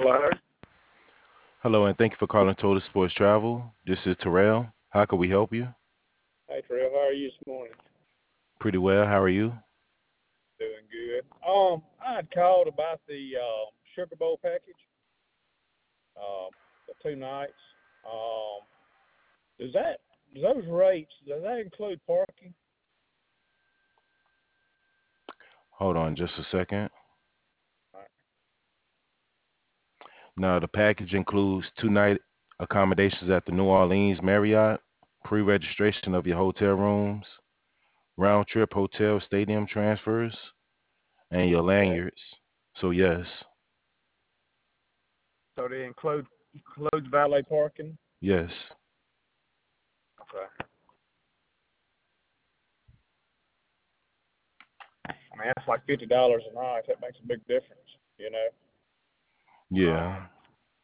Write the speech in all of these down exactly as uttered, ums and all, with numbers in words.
Hello. Hello, and thank you for calling Total Sports Travel. This is Terrell. How can we help you? Hey, Trey. How are you this morning? Pretty well. How are you? Doing good. Um, I had called about the um, Sugar Bowl package, um, the two nights. Um, does that does those rates does that include parking? Hold on just a second. All right. Now, the package includes two night accommodations at the New Orleans Marriott, pre registration of your hotel rooms, round trip hotel stadium transfers, and your Okay. lanyards. So, yes, So they include includes valet parking. yes, Okay. I mean that's like fifty dollars a night. That makes a big difference. You know. Um, yeah.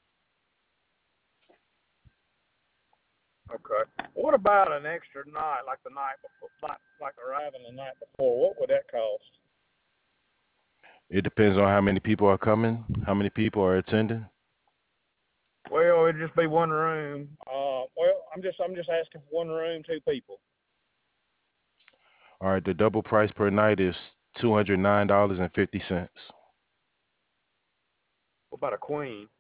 okay. What about an extra night, like the night before, like, like arriving the night before? What would that cost? It depends on how many people are coming, how many people are attending. Well, it'd just be one room. Uh, well, I'm just I'm just asking for one room, two people. All right, the double price per night is two hundred nine dollars and fifty cents. What about a queen?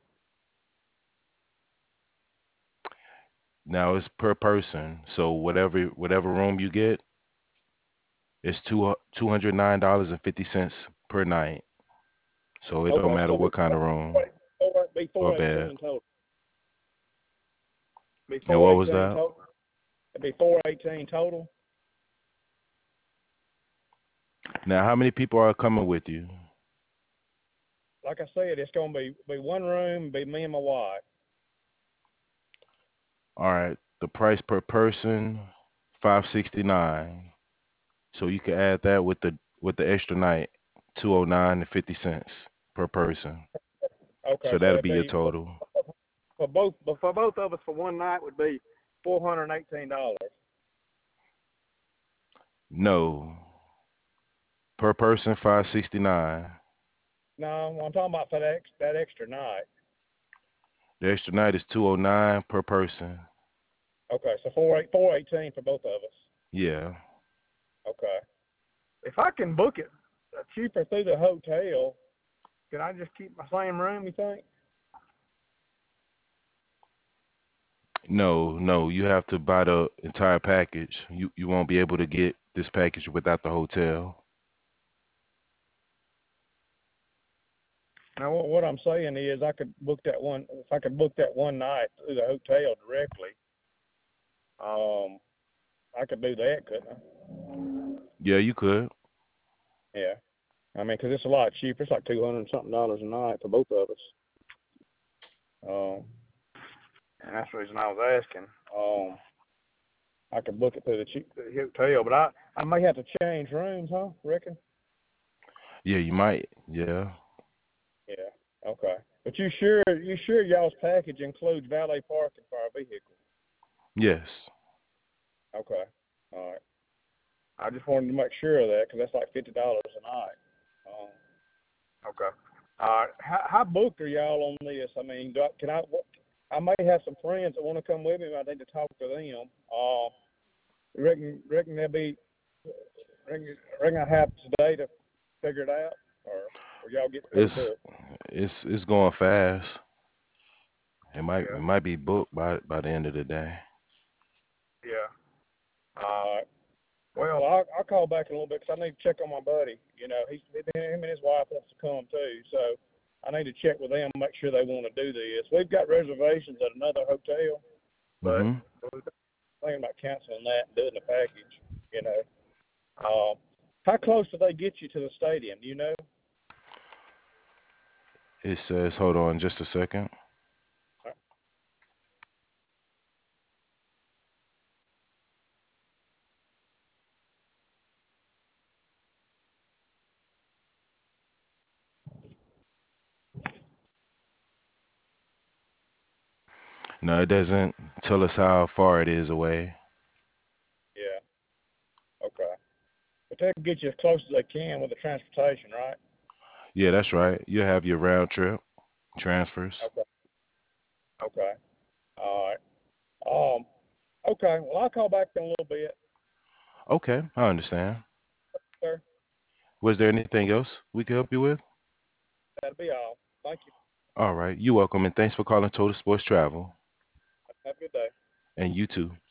Now it's per person, so whatever whatever room you get, it's two two hundred nine dollars and fifty cents per night. So it don't Okay, matter so what be kind of room four, be or four bed. eighteen total. Be And four what was eighteen that? total. It'd be four eighteen total. Now how many people are coming with you? Like I said, it's gonna be be one room, be me and my wife. All right, the price per person, five sixty nine. So you can add that with the with the extra night, two oh nine and fifty cents per person. Okay, So so that'll it'd be your be for, total. for both, but for both of us for one night would be four hundred eighteen dollars. No, per person five sixty nine. No, I'm talking about for that ex, that extra night. The extra night is two oh nine per person. Okay, so four eight four eighteen for both of us. Yeah. Okay. If I can book it cheaper through the hotel, can I just keep my same room? You think? No, no, you have to buy the entire package. You you won't be able to get this package without the hotel. Now, what, what I'm saying is, I could book that one. If I could book that one night through the hotel directly, um, I could do that, couldn't I? Yeah, you could. Yeah. I mean, 'cause it's a lot cheaper. It's like two hundred and something dollars a night for both of us. Um, and that's the reason I was asking. Um, I could book it through the, cheap, the hotel, but I I may have to change rooms, huh? Reckon? Yeah, you might. Yeah. Yeah. Okay. But you sure you sure y'all's package includes valet parking for our vehicle? Yes. Okay. All right. I just wanted to make sure of that because that's like fifty dollars a night. Um, okay. All right. How, how booked are y'all on this? I mean, do I, can I? I may have some friends that want to come with me. I need to talk to them. Uh, reckon reckon they'll be reckon, reckon I have today to figure it out, or or y'all get fully It's booked? it's it's going fast. It might it Yeah. might be booked by by the end of the day. Yeah. All right. Well, I'll, I'll call back in a little bit because I need to check on my buddy. You know, he's him and his wife wants to come too, so I need to check with them, make sure they want to do this. We've got reservations at another hotel, but Mhm. we're thinking about canceling that and doing the package. You know, um, how close do they get you to the stadium? Do you know? It says, hold on just a second. No, it doesn't tell us how far it is away. Yeah. Okay. But they can get you as close as they can with the transportation, right? Yeah, that's right. You have your round trip transfers. Okay. Okay. All right. Um. Okay. Well, I'll call back in a little bit, Okay, I understand. sir. Was there anything else we could help you with? That'll be all. Thank you. All right, you're welcome, and thanks for calling Total Sports Travel. Have a good day. And you too.